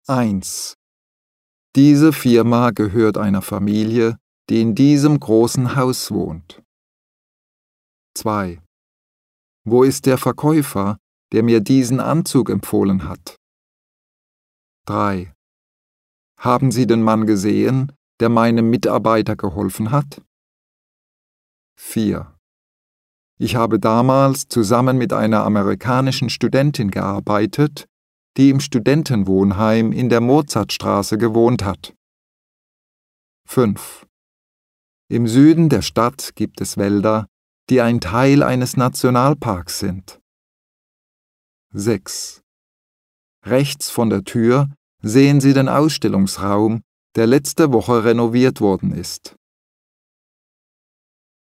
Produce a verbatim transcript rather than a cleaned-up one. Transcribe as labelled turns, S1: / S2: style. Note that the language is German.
S1: eins. Diese Firma gehört einer Familie, die in diesem großen Haus wohnt. zwei. Wo ist der Verkäufer, der mir diesen Anzug empfohlen hat? drei. Haben Sie den Mann gesehen, der meinem Mitarbeiter geholfen hat? vier. Ich habe damals zusammen mit einer amerikanischen Studentin gearbeitet, die im Studentenwohnheim in der Mozartstraße gewohnt hat. fünf. Im Süden der Stadt gibt es Wälder, die ein Teil eines Nationalparks sind. sechs. Rechts von der Tür sehen Sie den Ausstellungsraum, der letzte Woche renoviert worden ist.